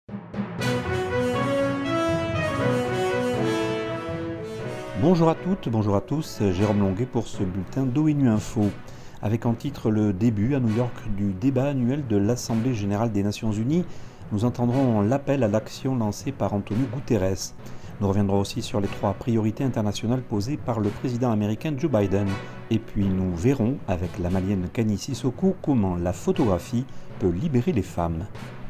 Bonjour à toutes, bonjour à tous, Jérôme Longuet pour ce bulletin d'ONU Info, avec en titre le début à New York du débat annuel de l'Assemblée générale des Nations Unies. Nous entendrons l'appel à l'action lancé par Antonio Guterres. Nous reviendrons aussi sur les 3 priorités internationales posées par le président américain Joe Biden. Et puis nous verrons avec la Malienne Kani Sissoko comment la photographie peut libérer les femmes.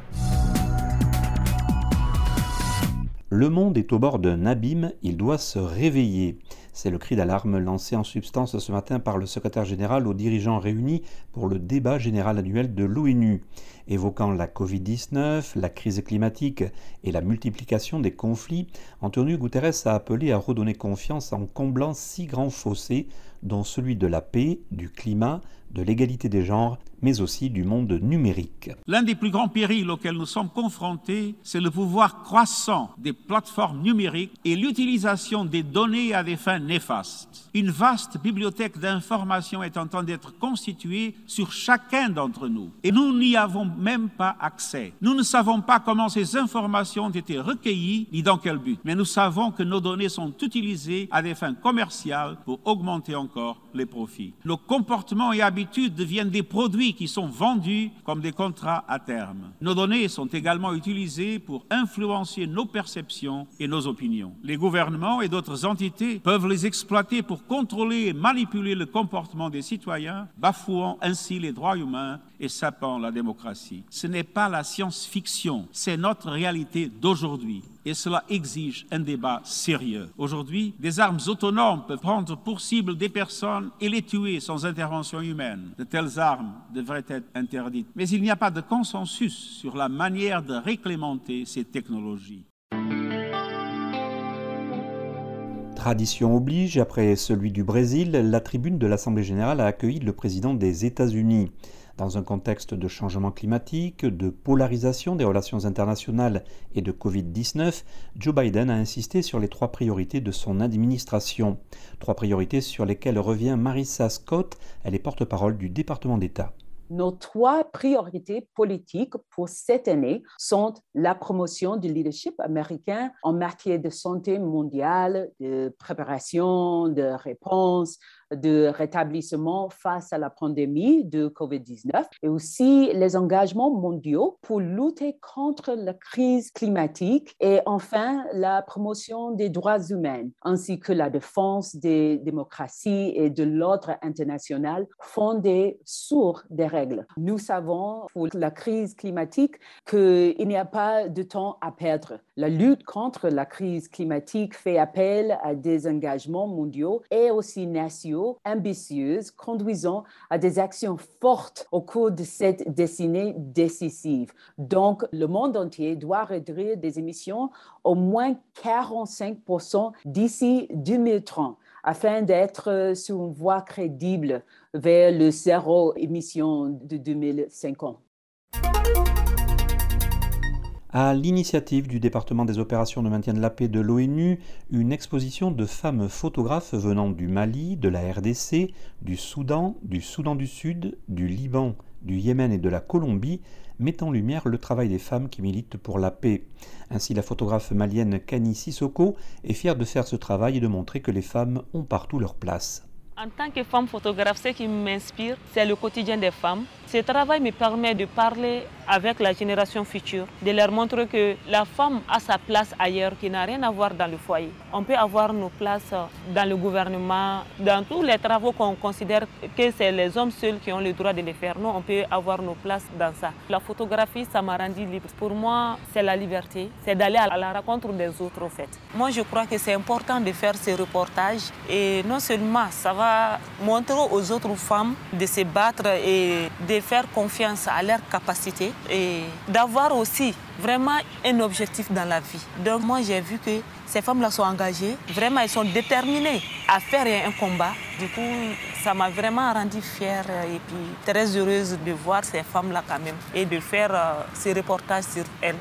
Le monde est au bord d'un abîme, il doit se réveiller. C'est le cri d'alarme lancé en substance ce matin par le secrétaire général aux dirigeants réunis pour le débat général annuel de l'ONU. Évoquant la Covid-19, la crise climatique et la multiplication des conflits, Antonio Guterres a appelé à redonner confiance en comblant 6 grands fossés, dont celui de la paix, du climat, de l'égalité des genres, mais aussi du monde numérique. L'un des plus grands périls auxquels nous sommes confrontés, c'est le pouvoir croissant des plateformes numériques et l'utilisation des données à des fins néfastes. Une vaste bibliothèque d'informations est en train d'être constituée sur chacun d'entre nous. Et nous n'y avons même pas accès. Nous ne savons pas comment ces informations ont été recueillies ni dans quel but. Mais nous savons que nos données sont utilisées à des fins commerciales pour augmenter encore les profits. Nos comportements et habitudes deviennent des produits qui sont vendus comme des contrats à terme. Nos données sont également utilisées pour influencer nos perceptions et nos opinions. Les gouvernements et d'autres entités peuvent les exploiter pour contrôler et manipuler le comportement des citoyens, bafouant ainsi les droits humains et sapant la démocratie. Ce n'est pas la science-fiction, c'est notre réalité d'aujourd'hui. Et cela exige un débat sérieux. Aujourd'hui, des armes autonomes peuvent prendre pour cible des personnes et les tuer sans intervention humaine. De telles armes devraient être interdites. Mais il n'y a pas de consensus sur la manière de réglementer ces technologies. Tradition oblige, après celui du Brésil, la tribune de l'Assemblée générale a accueilli le président des États-Unis. Dans un contexte de changement climatique, de polarisation des relations internationales et de Covid-19, Joe Biden a insisté sur les 3 priorités de son administration. 3 priorités sur lesquelles revient Marissa Scott, elle est porte-parole du département d'État. Nos 3 priorités politiques pour cette année sont la promotion du leadership américain en matière de santé mondiale, de préparation, de réponse, de rétablissement face à la pandémie de COVID-19 et aussi les engagements mondiaux pour lutter contre la crise climatique et enfin la promotion des droits humains ainsi que la défense des démocraties et de l'ordre international fondé sur des règles. Nous savons pour la crise climatique qu'il n'y a pas de temps à perdre. La lutte contre la crise climatique fait appel à des engagements mondiaux et aussi nationaux ambitieuses, conduisant à des actions fortes au cours de cette décennie décisive. Donc, le monde entier doit réduire des émissions au moins 45% d'ici 2030 afin d'être sur une voie crédible vers le zéro émission de 2050. À l'initiative du département des opérations de maintien de la paix de l'ONU, une exposition de femmes photographes venant du Mali, de la RDC, du Soudan du Sud, du Liban, du Yémen et de la Colombie met en lumière le travail des femmes qui militent pour la paix. Ainsi, la photographe malienne Kani Sissoko est fière de faire ce travail et de montrer que les femmes ont partout leur place. En tant que femme photographe, ce qui m'inspire, c'est le quotidien des femmes. Ce travail me permet de parler avec la génération future, de leur montrer que la femme a sa place ailleurs qui n'a rien à voir dans le foyer. On peut avoir nos places dans le gouvernement, dans tous les travaux qu'on considère que c'est les hommes seuls qui ont le droit de les faire. Nous, on peut avoir nos places dans ça. La photographie, ça m'a rendu libre. Pour moi, c'est la liberté, c'est d'aller à la rencontre des autres, en fait. Moi, je crois que c'est important de faire ces reportages et non seulement ça va montrer aux autres femmes de se battre et de faire confiance à leur capacité et d'avoir aussi vraiment un objectif dans la vie. Donc moi, j'ai vu que ces femmes-là sont engagées, vraiment elles sont déterminées à faire un combat. Du coup, ça m'a vraiment rendue fière et puis très heureuse de voir ces femmes-là quand même et de faire ces reportages sur elles.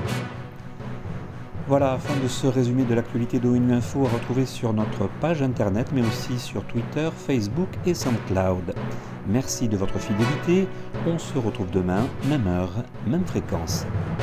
Voilà, fin de ce résumé de l'actualité d'ONU Info à retrouver sur notre page internet, mais aussi sur Twitter, Facebook et SoundCloud. Merci de votre fidélité. On se retrouve demain, même heure, même fréquence.